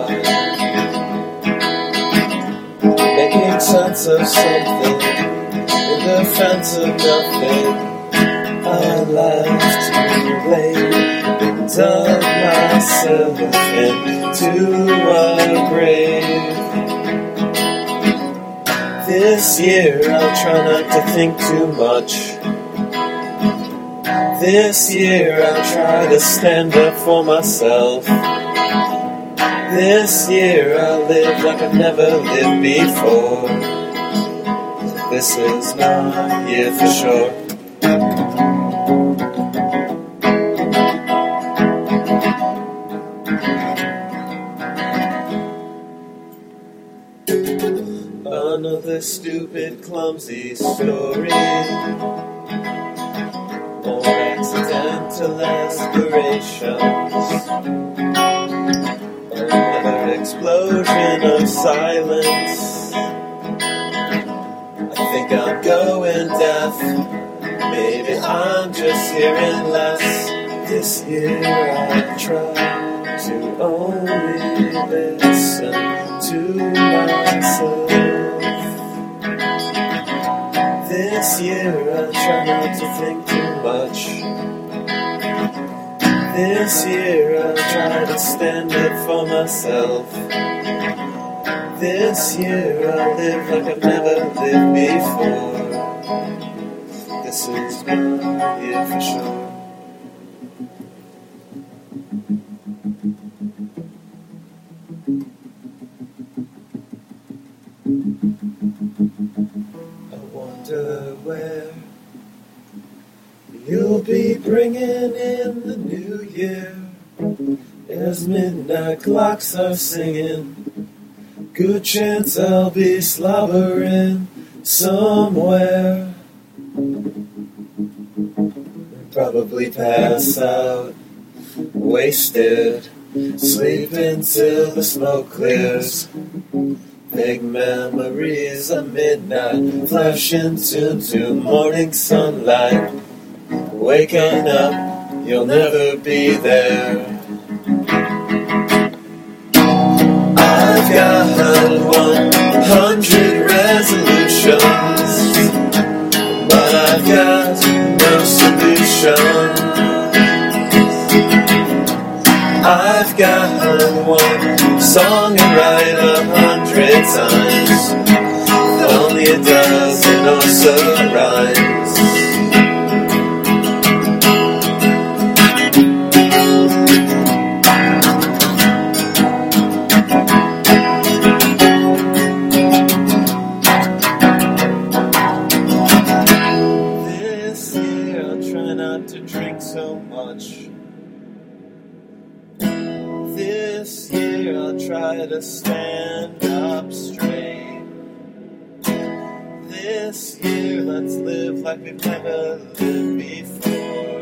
making sense of something in defense of nothing. I love to blame and dug myself into a grave. This year I'll try not to think too much. This year I'll try to stand up for myself. This year I'll live like I've never lived before. This is my year for sure. Another stupid, clumsy story, or accidental aspirations, another explosion of silence. I think I'm going deaf, maybe I'm just hearing less. This year I try to only listen to myself. This year I try not to think too much. This year I try to stand up for myself. This year I live like I've never lived before. This is my year for sure. I wonder where you'll be bringing in the new year. As midnight clocks are singing, good chance I'll be slobbering somewhere. Probably pass out, wasted, sleeping till the smoke clears. Vague memories of midnight flashing into morning sunlight. Waking up, you'll never be there. I've got 100 resolutions, but I've got no solution. I've got one song to write 100 times, only a dozen or so rhymes. This year I'll try not to drink so much. This year I'll try to stand up straight. This year let's live like we've never lived before.